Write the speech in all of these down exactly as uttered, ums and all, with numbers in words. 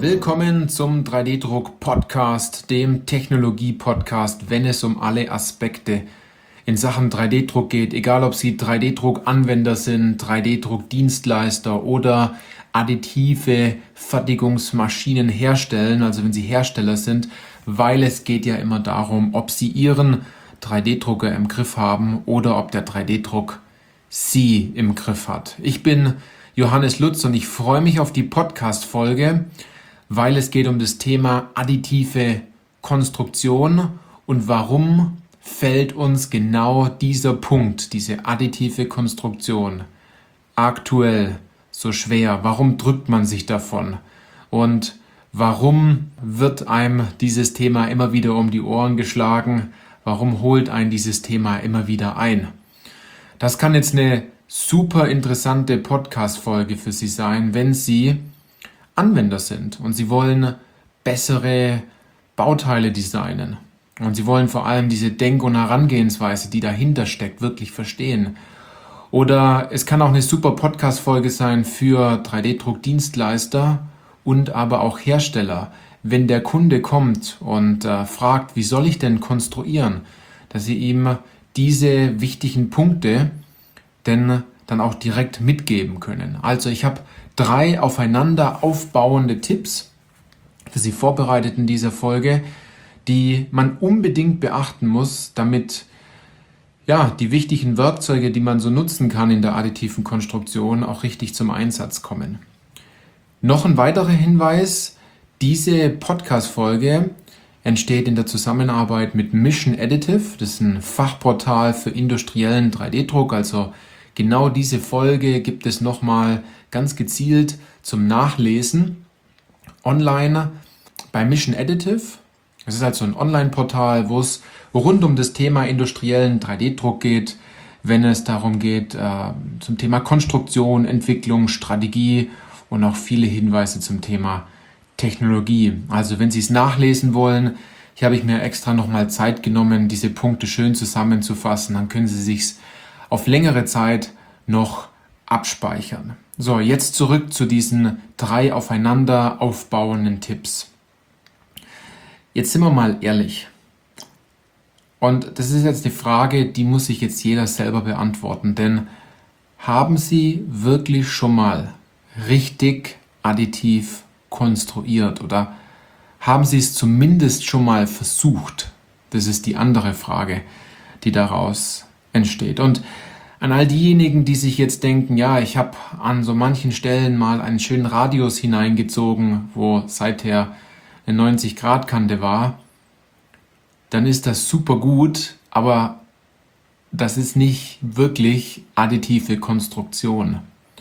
Willkommen zum drei D-Druck-Podcast, dem Technologie-Podcast, wenn es um alle Aspekte in Sachen drei D-Druck geht, egal ob Sie drei D-Druck-Anwender sind, drei D-Druck-Dienstleister oder additive Fertigungsmaschinen herstellen, also wenn Sie Hersteller sind, weil es geht ja immer darum, ob Sie Ihren drei D-Drucker im Griff haben oder ob der drei D-Druck Sie im Griff hat. Ich bin Johannes Lutz und ich freue mich auf die Podcast-Folge, weil es geht um das Thema additive Konstruktion und warum fällt uns genau dieser Punkt, diese additive Konstruktion, aktuell so schwer? Warum drückt man sich davon? Und warum wird einem dieses Thema immer wieder um die Ohren geschlagen? Warum holt einen dieses Thema immer wieder ein? Das kann jetzt eine super interessante Podcast-Folge für Sie sein, wenn Sie Anwender sind und Sie wollen bessere Bauteile designen. Und Sie wollen vor allem diese Denk- und Herangehensweise, die dahinter steckt, wirklich verstehen. Oder es kann auch eine super Podcast-Folge sein für drei D-Druck-Dienstleister und aber auch Hersteller. Wenn der Kunde kommt und äh, fragt, wie soll ich denn konstruieren, dass Sie ihm diese wichtigen Punkte denn dann auch direkt mitgeben können. Also ich habe drei aufeinander aufbauende Tipps für Sie vorbereitet in dieser Folge, die man unbedingt beachten muss, damit ja, die wichtigen Werkzeuge, die man so nutzen kann in der additiven Konstruktion, auch richtig zum Einsatz kommen. Noch ein weiterer Hinweis: Diese Podcast-Folge entsteht in der Zusammenarbeit mit Mission Additive. Das ist ein Fachportal für industriellen drei D-Druck. Also genau diese Folge gibt es nochmal ganz gezielt zum Nachlesen online bei Mission Additive. Es ist also ein Online-Portal, wo es rund um das Thema industriellen drei D-Druck geht, wenn es darum geht, äh, zum Thema Konstruktion, Entwicklung, Strategie und auch viele Hinweise zum Thema Technologie. Also wenn Sie es nachlesen wollen, hier habe ich mir extra nochmal Zeit genommen, diese Punkte schön zusammenzufassen, dann können Sie sich auf längere Zeit noch abspeichern. So, jetzt zurück zu diesen drei aufeinander aufbauenden Tipps. Jetzt sind wir mal ehrlich. Und das ist jetzt die Frage, die muss sich jetzt jeder selber beantworten. Denn haben Sie wirklich schon mal richtig additiv konstruiert? Oder haben Sie es zumindest schon mal versucht? Das ist die andere Frage, die daraus entsteht. Und an all diejenigen, die sich jetzt denken, ja, ich habe an so manchen Stellen mal einen schönen Radius hineingezogen, wo seither eine neunzig Grad Kante war, dann ist das super gut, aber das ist nicht wirklich additive Konstruktion.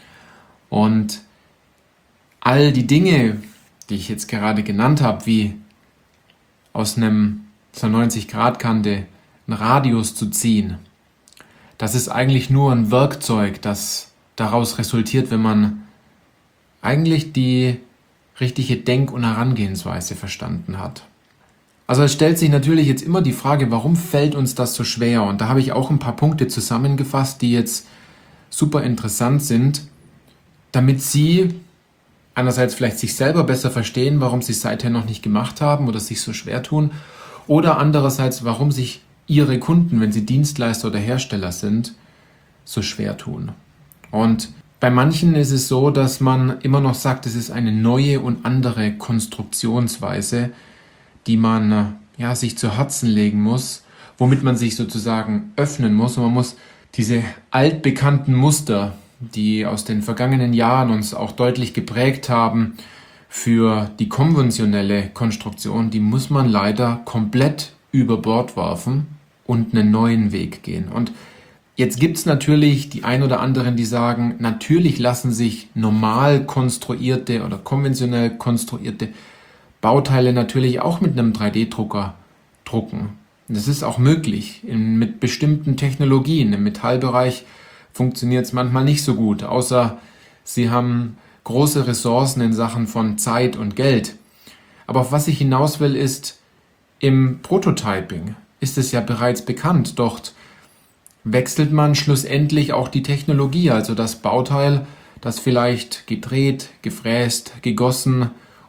Und all die Dinge, die ich jetzt gerade genannt habe, wie aus einem so neunzig Grad Kante einen Radius zu ziehen, das ist eigentlich nur ein Werkzeug, das daraus resultiert, wenn man eigentlich die richtige Denk- und Herangehensweise verstanden hat. Also es stellt sich natürlich jetzt immer die Frage, warum fällt uns das so schwer? Und da habe ich auch ein paar Punkte zusammengefasst, die jetzt super interessant sind, damit Sie einerseits vielleicht sich selber besser verstehen, warum Sie es seither noch nicht gemacht haben oder sich so schwer tun, oder andererseits, warum sich Ihre Kunden, wenn Sie Dienstleister oder Hersteller sind, so schwer tun. Und bei manchen ist es so, dass man immer noch sagt, es ist eine neue und andere Konstruktionsweise, die man ja, sich zu Herzen legen muss, womit man sich sozusagen öffnen muss. Und man muss diese altbekannten Muster, die aus den vergangenen Jahren uns auch deutlich geprägt haben für die konventionelle Konstruktion, die muss man leider komplett über Bord werfen und einen neuen Weg gehen. Und jetzt gibt es natürlich die ein oder anderen, die sagen, natürlich lassen sich normal konstruierte oder konventionell konstruierte Bauteile natürlich auch mit einem drei D-Drucker drucken. Das ist auch möglich in, mit bestimmten Technologien. Im Metallbereich funktioniert es manchmal nicht so gut, außer Sie haben große Ressourcen in Sachen von Zeit und Geld. Aber auf was ich hinaus will, ist, im Prototyping ist es ja bereits bekannt. Dort wechselt man schlussendlich auch die Technologie, also das Bauteil, das vielleicht gedreht, gefräst, gegossen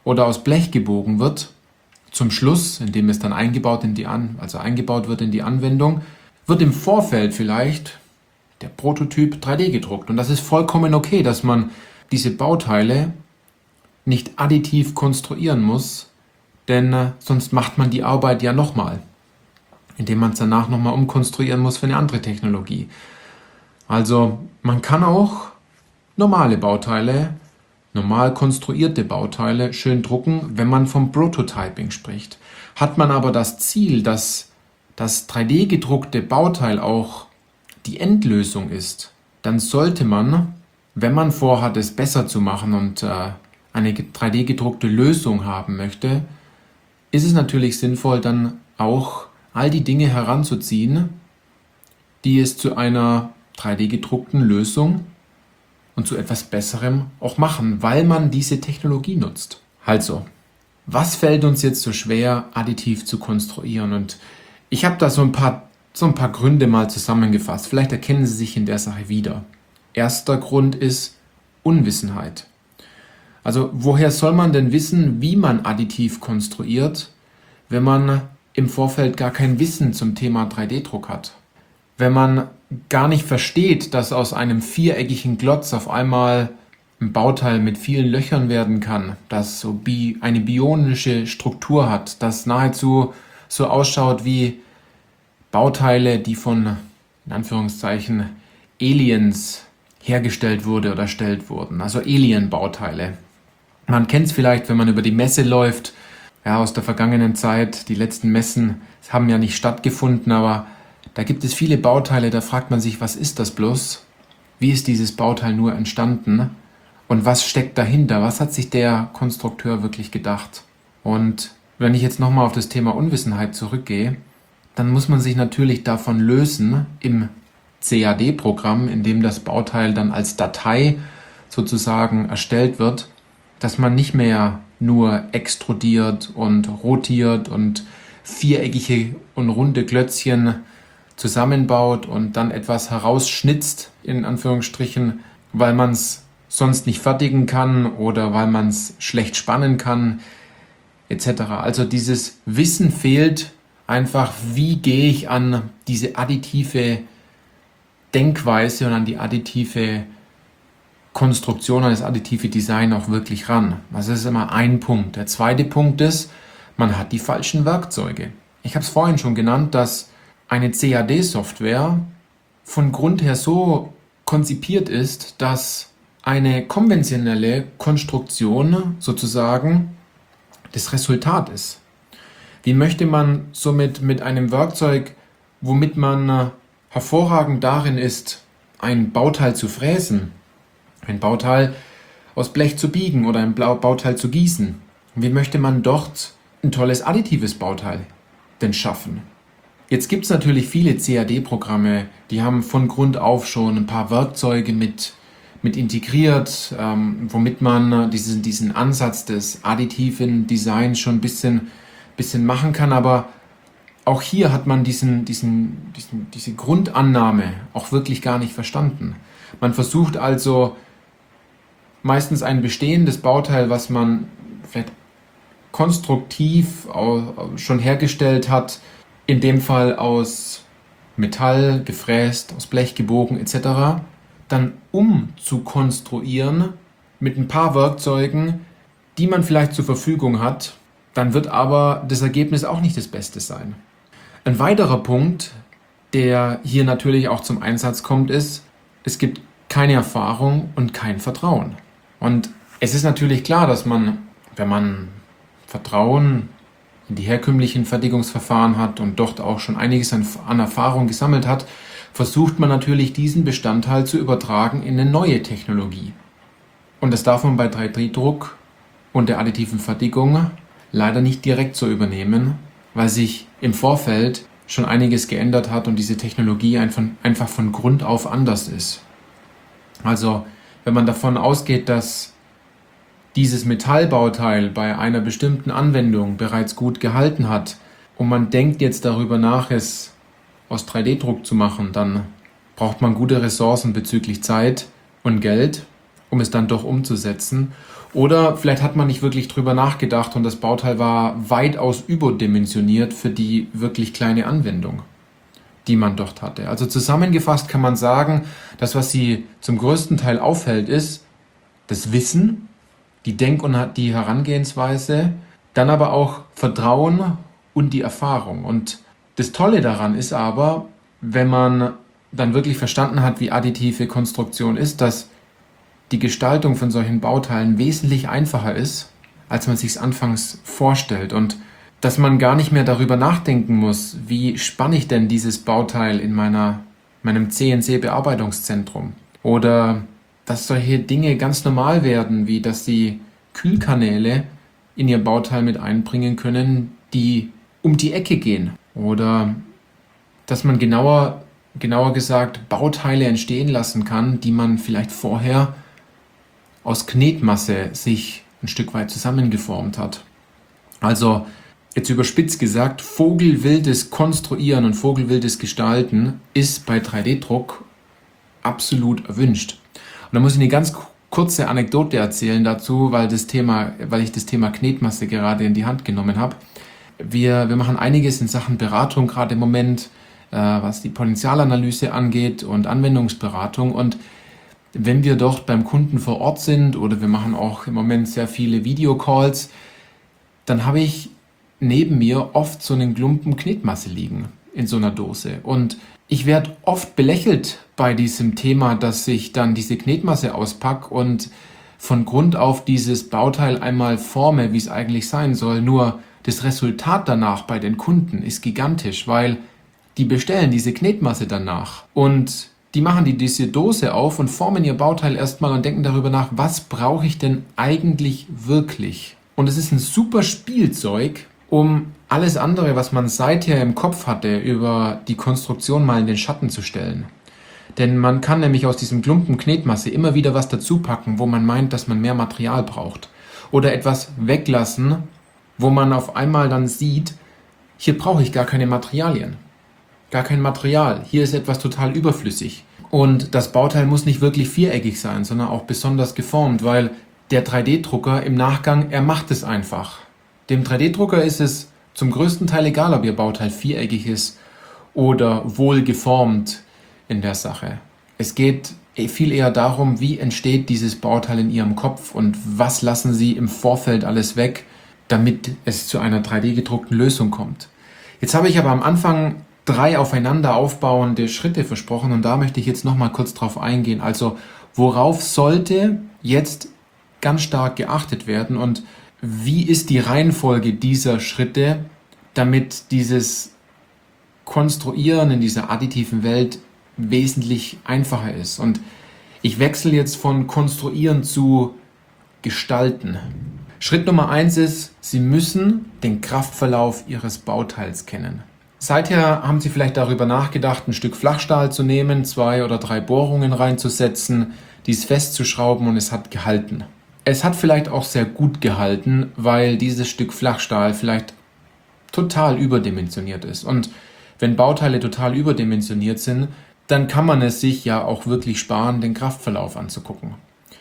oder aus Blech gebogen wird, zum Schluss, indem es dann eingebaut, in die An- also eingebaut wird in die Anwendung, wird im Vorfeld vielleicht der Prototyp drei D gedruckt. Und das ist vollkommen okay, dass man diese Bauteile nicht additiv konstruieren muss, denn äh, sonst macht man die Arbeit ja nochmal, indem man es danach nochmal umkonstruieren muss für eine andere Technologie. Also man kann auch normale Bauteile, normal konstruierte Bauteile schön drucken, wenn man vom Prototyping spricht. Hat man aber das Ziel, dass das drei D gedruckte Bauteil auch die Endlösung ist, dann sollte man, wenn man vorhat, es besser zu machen und äh, eine drei D gedruckte Lösung haben möchte, ist es natürlich sinnvoll, dann auch all die Dinge heranzuziehen, die es zu einer drei D gedruckten Lösung und zu etwas Besserem auch machen, weil man diese Technologie nutzt. Also, was fällt uns jetzt so schwer, additiv zu konstruieren? Und ich habe da so ein paar, so ein paar Gründe mal zusammengefasst. Vielleicht erkennen Sie sich in der Sache wieder. Erster Grund ist Unwissenheit. Also, woher soll man denn wissen, wie man additiv konstruiert, wenn man im Vorfeld gar kein Wissen zum Thema drei D Druck hat? Wenn man gar nicht versteht, dass aus einem viereckigen Klotz auf einmal ein Bauteil mit vielen Löchern werden kann, das so bi- eine bionische Struktur hat, das nahezu so ausschaut wie Bauteile, die von, in Anführungszeichen, Aliens hergestellt wurde oder erstellt wurden, also Alien-Bauteile. Man kennt es vielleicht, wenn man über die Messe läuft, ja, aus der vergangenen Zeit. Die letzten Messen haben ja nicht stattgefunden, aber da gibt es viele Bauteile, da fragt man sich, was ist das bloß? Wie ist dieses Bauteil nur entstanden? Und was steckt dahinter? Was hat sich der Konstrukteur wirklich gedacht? Und wenn ich jetzt nochmal auf das Thema Unwissenheit zurückgehe, dann muss man sich natürlich davon lösen im C A D-Programm, in dem das Bauteil dann als Datei sozusagen erstellt wird, dass man nicht mehr nur extrudiert und rotiert und viereckige und runde Klötzchen zusammenbaut und dann etwas herausschnitzt, in Anführungsstrichen, weil man es sonst nicht fertigen kann oder weil man es schlecht spannen kann, et cetera. Also dieses Wissen fehlt einfach, wie gehe ich an diese additive Denkweise und an die additive Konstruktion, an das additive Design auch wirklich ran. Also das ist immer ein Punkt. Der zweite Punkt ist, man hat die falschen Werkzeuge. Ich habe es vorhin schon genannt, dass eine C A D-Software von Grund her so konzipiert ist, dass eine konventionelle Konstruktion sozusagen das Resultat ist. Wie möchte man somit mit einem Werkzeug, womit man hervorragend darin ist, ein Bauteil zu fräsen, ein Bauteil aus Blech zu biegen oder ein Bauteil zu gießen, wie möchte man dort ein tolles additives Bauteil denn schaffen? Jetzt gibt es natürlich viele C A D-Programme, die haben von Grund auf schon ein paar Werkzeuge mit, mit integriert, ähm, womit man diesen, diesen Ansatz des additiven Designs schon ein bisschen, bisschen machen kann. Aber auch hier hat man diesen, diesen, diesen, diese Grundannahme auch wirklich gar nicht verstanden. Man versucht also meistens ein bestehendes Bauteil, was man vielleicht konstruktiv schon hergestellt hat, in dem Fall aus Metall gefräst, aus Blech gebogen et cetera, dann umzukonstruieren mit ein paar Werkzeugen, die man vielleicht zur Verfügung hat, dann wird aber das Ergebnis auch nicht das Beste sein. Ein weiterer Punkt, der hier natürlich auch zum Einsatz kommt, ist, es gibt keine Erfahrung und kein Vertrauen. Und es ist natürlich klar, dass man, wenn man Vertrauen in die herkömmlichen Fertigungsverfahren hat und dort auch schon einiges an, an Erfahrung gesammelt hat, versucht man natürlich diesen Bestandteil zu übertragen in eine neue Technologie. Und das darf man bei drei D Druck und der additiven Fertigung leider nicht direkt so übernehmen, weil sich im Vorfeld schon einiges geändert hat und diese Technologie einfach, einfach von Grund auf anders ist. Also wenn man davon ausgeht, dass dieses Metallbauteil bei einer bestimmten Anwendung bereits gut gehalten hat und man denkt jetzt darüber nach, es aus drei D Druck zu machen, dann braucht man gute Ressourcen bezüglich Zeit und Geld um es dann doch umzusetzen. Oder vielleicht hat man nicht wirklich drüber nachgedacht und das Bauteil war weitaus überdimensioniert für die wirklich kleine Anwendung, die man dort hatte. Also zusammengefasst kann man sagen, das, was sie zum größten Teil aufhält, ist das Wissen, die Denk- und die Herangehensweise, dann aber auch Vertrauen und die Erfahrung. Und das Tolle daran ist aber, wenn man dann wirklich verstanden hat, wie additive Konstruktion ist, dass die Gestaltung von solchen Bauteilen wesentlich einfacher ist, als man sich es anfangs vorstellt. Und dass man gar nicht mehr darüber nachdenken muss, wie spanne ich denn dieses Bauteil in meiner, meinem C N C-Bearbeitungszentrum. Oder dass solche Dinge ganz normal werden, wie dass sie Kühlkanäle in ihr Bauteil mit einbringen können, die um die Ecke gehen. Oder dass man genauer, genauer gesagt Bauteile entstehen lassen kann, die man vielleicht vorher aus Knetmasse sich ein Stück weit zusammengeformt hat. Also jetzt überspitzt gesagt, vogelwildes Konstruieren und vogelwildes Gestalten ist bei drei D Druck absolut erwünscht. Und da muss ich eine ganz kurze Anekdote erzählen dazu, weil, das Thema, weil ich das Thema Knetmasse gerade in die Hand genommen habe. Wir, wir machen einiges in Sachen Beratung gerade im Moment, äh, was die Potenzialanalyse angeht und Anwendungsberatung. Und wenn wir dort beim Kunden vor Ort sind oder wir machen auch im Moment sehr viele Videocalls, dann habe ich neben mir oft so einen Klumpen Knetmasse liegen in so einer Dose. Und ich werde oft belächelt bei diesem Thema, dass ich dann diese Knetmasse auspacke und von Grund auf dieses Bauteil einmal forme, wie es eigentlich sein soll. Nur das Resultat danach bei den Kunden ist gigantisch, weil die bestellen diese Knetmasse danach und die machen die diese Dose auf und formen ihr Bauteil erstmal und denken darüber nach, was brauche ich denn eigentlich wirklich? Und es ist ein super Spielzeug, um alles andere, was man seither im Kopf hatte, über die Konstruktion mal in den Schatten zu stellen. Denn man kann nämlich aus diesem Klumpen Knetmasse immer wieder was dazu packen, wo man meint, dass man mehr Material braucht. Oder etwas weglassen, wo man auf einmal dann sieht, hier brauche ich gar keine Materialien. Gar kein Material. Hier ist etwas total überflüssig. Und das Bauteil muss nicht wirklich viereckig sein, sondern auch besonders geformt, weil der drei D Drucker im Nachgang, er macht es einfach. Dem drei D Drucker ist es zum größten Teil egal, ob Ihr Bauteil viereckig ist oder wohl geformt in der Sache. Es geht viel eher darum, wie entsteht dieses Bauteil in Ihrem Kopf und was lassen Sie im Vorfeld alles weg, damit es zu einer drei D gedruckten Lösung kommt. Jetzt habe ich aber am Anfang drei aufeinander aufbauende Schritte versprochen und da möchte ich jetzt nochmal kurz drauf eingehen. Also worauf sollte jetzt ganz stark geachtet werden und wie ist die Reihenfolge dieser Schritte, damit dieses Konstruieren in dieser additiven Welt wesentlich einfacher ist. Und ich wechsle jetzt von Konstruieren zu Gestalten. Schritt Nummer eins ist, Sie müssen den Kraftverlauf Ihres Bauteils kennen. Seither haben Sie vielleicht darüber nachgedacht, ein Stück Flachstahl zu nehmen, zwei oder drei Bohrungen reinzusetzen, dies festzuschrauben und es hat gehalten. Es hat vielleicht auch sehr gut gehalten, weil dieses Stück Flachstahl vielleicht total überdimensioniert ist. Und wenn Bauteile total überdimensioniert sind, dann kann man es sich ja auch wirklich sparen, den Kraftverlauf anzugucken.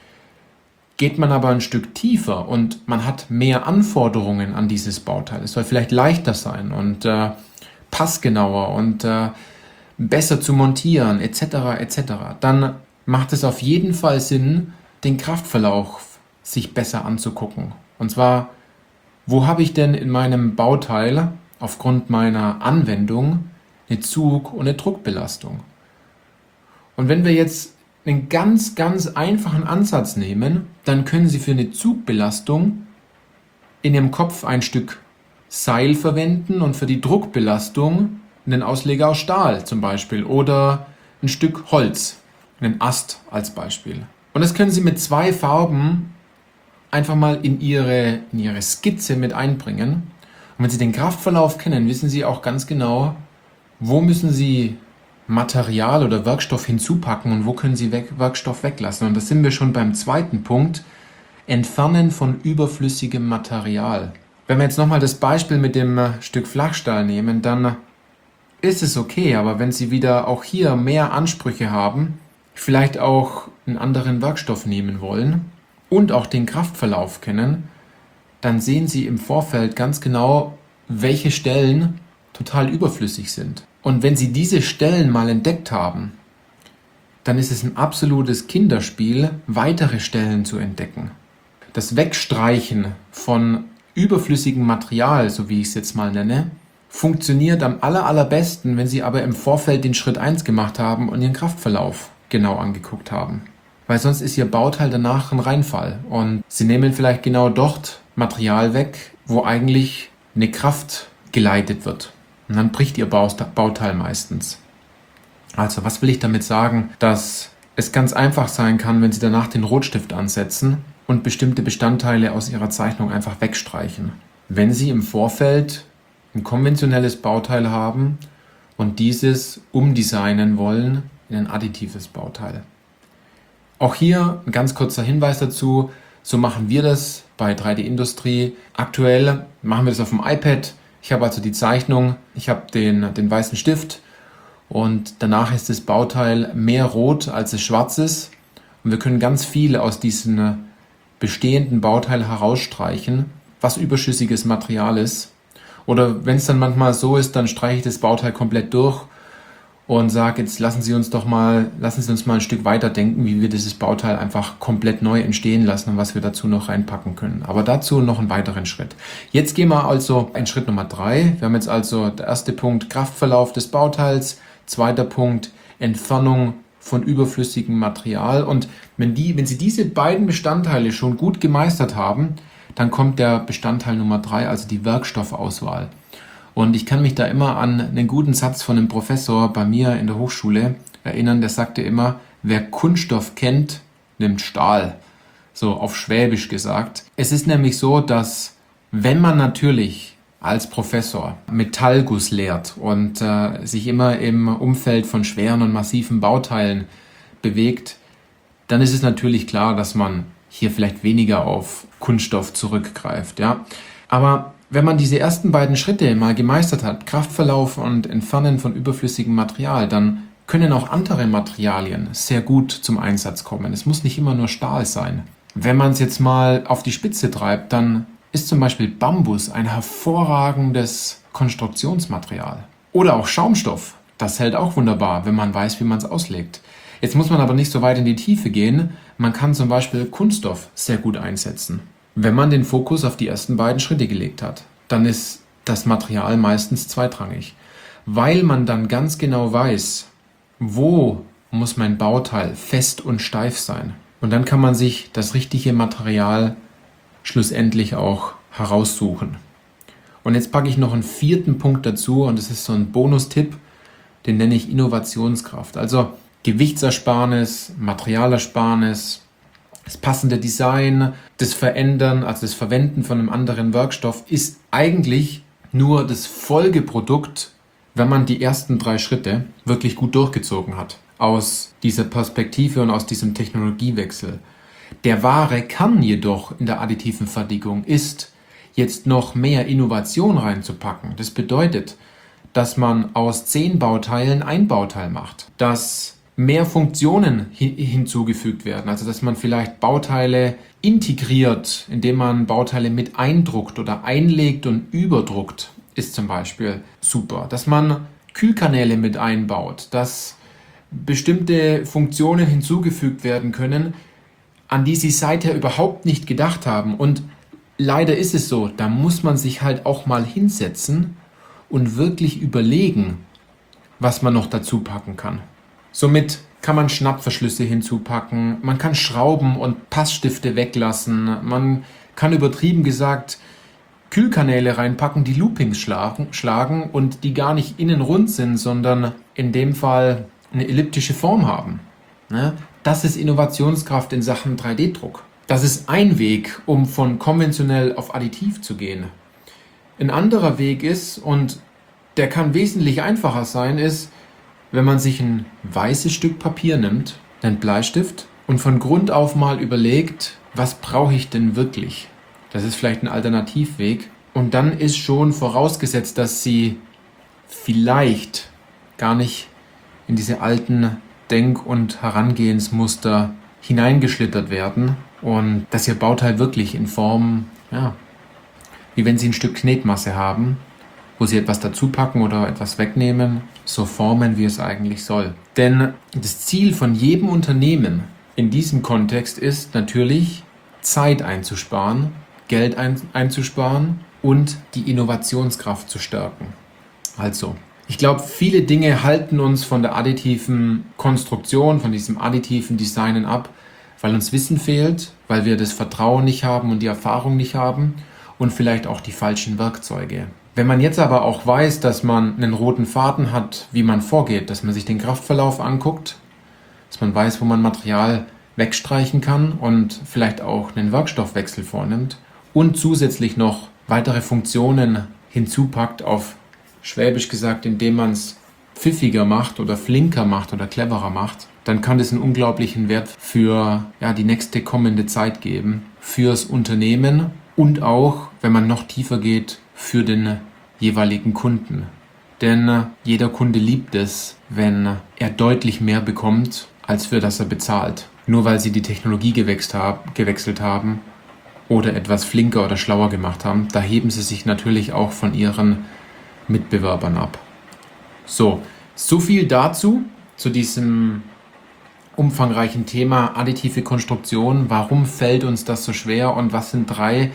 Geht man aber ein Stück tiefer und man hat mehr Anforderungen an dieses Bauteil, es soll vielleicht leichter sein und äh, passgenauer und äh, besser zu montieren et cetera et cetera, dann macht es auf jeden Fall Sinn, den Kraftverlauf sich besser anzugucken. Und zwar, wo habe ich denn in meinem Bauteil aufgrund meiner Anwendung eine Zug- und eine Druckbelastung? Und wenn wir jetzt einen ganz, ganz einfachen Ansatz nehmen, dann können Sie für eine Zugbelastung in Ihrem Kopf ein Stück Seil verwenden und für die Druckbelastung einen Ausleger aus Stahl zum Beispiel oder ein Stück Holz, einen Ast als Beispiel. Und das können Sie mit zwei Farben einfach mal in Ihre, in Ihre Skizze mit einbringen. Und wenn Sie den Kraftverlauf kennen, wissen Sie auch ganz genau, wo müssen Sie Material oder Werkstoff hinzupacken und wo können Sie weg, Werkstoff weglassen. Und da sind wir schon beim zweiten Punkt, Entfernen von überflüssigem Material. Wenn wir jetzt nochmal das Beispiel mit dem Stück Flachstahl nehmen, dann ist es okay, aber wenn Sie wieder auch hier mehr Ansprüche haben, vielleicht auch einen anderen Werkstoff nehmen wollen und auch den Kraftverlauf kennen, dann sehen Sie im Vorfeld ganz genau, welche Stellen total überflüssig sind. Und wenn Sie diese Stellen mal entdeckt haben, dann ist es ein absolutes Kinderspiel, weitere Stellen zu entdecken. Das Wegstreichen von überflüssigem Material, so wie ich es jetzt mal nenne, funktioniert am aller, allerbesten, wenn Sie aber im Vorfeld den Schritt eins gemacht haben und Ihren Kraftverlauf genau angeguckt haben. Weil sonst ist Ihr Bauteil danach ein Reinfall und Sie nehmen vielleicht genau dort Material weg, wo eigentlich eine Kraft geleitet wird. Und dann bricht Ihr Bauteil meistens. Also, was will ich damit sagen? Dass es ganz einfach sein kann, wenn Sie danach den Rotstift ansetzen und bestimmte Bestandteile aus Ihrer Zeichnung einfach wegstreichen. Wenn Sie im Vorfeld ein konventionelles Bauteil haben und dieses umdesignen wollen in ein additives Bauteil. Auch hier ein ganz kurzer Hinweis dazu. So machen wir das bei drei D Industrie. Aktuell machen wir das auf dem iPad. Ich habe also die Zeichnung, ich habe den, den weißen Stift und danach ist das Bauteil mehr rot, als es schwarz ist. Und wir können ganz viel aus diesem bestehenden Bauteil herausstreichen, was überschüssiges Material ist. Oder wenn es dann manchmal so ist, dann streiche ich das Bauteil komplett durch und sage, jetzt lassen Sie uns doch mal, lassen Sie uns mal ein Stück weiter denken, wie wir dieses Bauteil einfach komplett neu entstehen lassen und was wir dazu noch reinpacken können. Aber dazu noch einen weiteren Schritt. Jetzt gehen wir also in Schritt Nummer drei. Wir haben jetzt also der erste Punkt Kraftverlauf des Bauteils, zweiter Punkt Entfernung von überflüssigem Material. Und wenn, die, wenn Sie diese beiden Bestandteile schon gut gemeistert haben, dann kommt der Bestandteil Nummer drei, also die Werkstoffauswahl. Und ich kann mich da immer an einen guten Satz von einem Professor bei mir in der Hochschule erinnern, der sagte immer, wer Kunststoff kennt, nimmt Stahl. So auf Schwäbisch gesagt. Es ist nämlich so, dass wenn man natürlich als Professor Metallguss lehrt und äh, sich immer im Umfeld von schweren und massiven Bauteilen bewegt, dann ist es natürlich klar, dass man hier vielleicht weniger auf Kunststoff zurückgreift. Ja? Aber wenn man diese ersten beiden Schritte mal gemeistert hat, Kraftverlauf und Entfernen von überflüssigem Material, dann können auch andere Materialien sehr gut zum Einsatz kommen. Es muss nicht immer nur Stahl sein. Wenn man es jetzt mal auf die Spitze treibt, dann ist zum Beispiel Bambus ein hervorragendes Konstruktionsmaterial. Oder auch Schaumstoff. Das hält auch wunderbar, wenn man weiß, wie man es auslegt. Jetzt muss man aber nicht so weit in die Tiefe gehen. Man kann zum Beispiel Kunststoff sehr gut einsetzen. Wenn man den Fokus auf die ersten beiden Schritte gelegt hat, dann ist das Material meistens zweitrangig, weil man dann ganz genau weiß, wo muss mein Bauteil fest und steif sein. Und dann kann man sich das richtige Material schlussendlich auch heraussuchen. Und jetzt packe ich noch einen vierten Punkt dazu und das ist so ein Bonustipp, den nenne ich Innovationskraft. Also Gewichtsersparnis, Materialersparnis, das passende Design, das Verändern, also das Verwenden von einem anderen Werkstoff ist eigentlich nur das Folgeprodukt, wenn man die ersten drei Schritte wirklich gut durchgezogen hat. Aus dieser Perspektive und aus diesem Technologiewechsel. Der wahre Kern jedoch in der additiven Fertigung ist, jetzt noch mehr Innovation reinzupacken. Das bedeutet, dass man aus zehn Bauteilen ein Bauteil macht, dass mehr Funktionen hin- hinzugefügt werden, also dass man vielleicht Bauteile integriert, indem man Bauteile mit eindruckt oder einlegt und überdruckt, ist zum Beispiel super. Dass man Kühlkanäle mit einbaut, dass bestimmte Funktionen hinzugefügt werden können, an die sie seither überhaupt nicht gedacht haben. Und leider ist es so, da muss man sich halt auch mal hinsetzen und wirklich überlegen, was man noch dazu packen kann. Somit kann man Schnappverschlüsse hinzupacken, man kann Schrauben und Passstifte weglassen, man kann übertrieben gesagt Kühlkanäle reinpacken, die Loopings schlagen, schlagen und die gar nicht innen rund sind, sondern in dem Fall eine elliptische Form haben. Das ist Innovationskraft in Sachen drei D Druck. Das ist ein Weg, um von konventionell auf additiv zu gehen. Ein anderer Weg ist, und der kann wesentlich einfacher sein, ist, wenn man sich ein weißes Stück Papier nimmt, einen Bleistift und von Grund auf mal überlegt, was brauche ich denn wirklich? Das ist vielleicht ein Alternativweg. Und dann ist schon vorausgesetzt, dass Sie vielleicht gar nicht in diese alten Denk- und Herangehensmuster hineingeschlittert werden und dass Ihr Bauteil wirklich in Form, ja, wie wenn Sie ein Stück Knetmasse haben, wo Sie etwas dazu packen oder etwas wegnehmen, so formen, wie es eigentlich soll. Denn das Ziel von jedem Unternehmen in diesem Kontext ist natürlich, Zeit einzusparen, Geld ein, einzusparen und die Innovationskraft zu stärken. Also, ich glaube, viele Dinge halten uns von der additiven Konstruktion, von diesem additiven Designen ab, weil uns Wissen fehlt, weil wir das Vertrauen nicht haben und die Erfahrung nicht haben und vielleicht auch die falschen Werkzeuge. Wenn man jetzt aber auch weiß, dass man einen roten Faden hat, wie man vorgeht, dass man sich den Kraftverlauf anguckt, dass man weiß, wo man Material wegstreichen kann und vielleicht auch einen Werkstoffwechsel vornimmt und zusätzlich noch weitere Funktionen hinzupackt, auf Schwäbisch gesagt, indem man es pfiffiger macht oder flinker macht oder cleverer macht, dann kann das einen unglaublichen Wert für ja, die nächste kommende Zeit geben, fürs Unternehmen und auch, wenn man noch tiefer geht, für den jeweiligen Kunden. Denn jeder Kunde liebt es, wenn er deutlich mehr bekommt, als für das er bezahlt. Nur weil sie die Technologie gewechselt haben oder etwas flinker oder schlauer gemacht haben, da heben sie sich natürlich auch von ihren Mitbewerbern ab. So, so viel dazu, zu diesem umfangreichen Thema additive Konstruktion. Warum fällt uns das so schwer und was sind drei,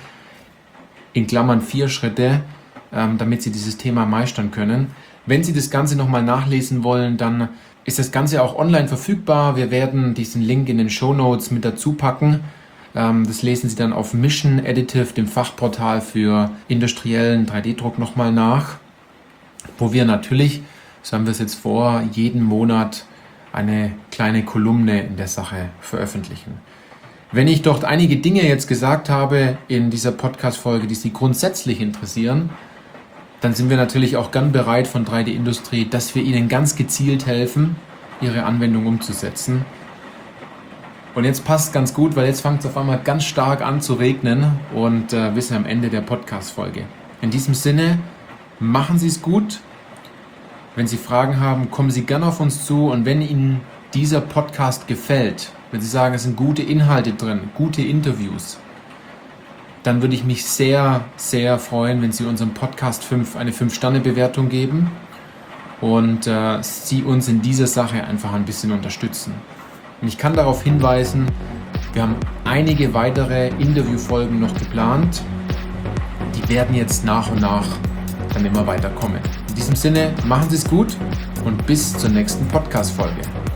in Klammern vier Schritte, ähm, damit Sie dieses Thema meistern können. Wenn Sie das Ganze nochmal nachlesen wollen, dann ist das Ganze auch online verfügbar. Wir werden diesen Link in den Shownotes mit dazu packen. Ähm, das lesen Sie dann auf Mission Additive, dem Fachportal für industriellen drei D Druck, nochmal nach, wo wir natürlich, so haben wir es jetzt vor, jeden Monat eine kleine Kolumne in der Sache veröffentlichen. Wenn ich dort einige Dinge jetzt gesagt habe in dieser Podcast-Folge, die Sie grundsätzlich interessieren, dann sind wir natürlich auch gern bereit von drei D Industrie, dass wir Ihnen ganz gezielt helfen, Ihre Anwendung umzusetzen. Und jetzt passt ganz gut, weil jetzt fängt es auf einmal ganz stark an zu regnen und äh, wir sind am Ende der Podcast-Folge. In diesem Sinne, machen Sie es gut. Wenn Sie Fragen haben, kommen Sie gerne auf uns zu und wenn Ihnen dieser Podcast gefällt, wenn Sie sagen, es sind gute Inhalte drin, gute Interviews, dann würde ich mich sehr, sehr freuen, wenn Sie unserem Podcast fünf, eine fünf Sterne Bewertung geben und äh, Sie uns in dieser Sache einfach ein bisschen unterstützen. Und ich kann darauf hinweisen, wir haben einige weitere Interviewfolgen noch geplant. Die werden jetzt nach und nach dann immer weiter kommen. In diesem Sinne, machen Sie es gut und bis zur nächsten Podcast-Folge.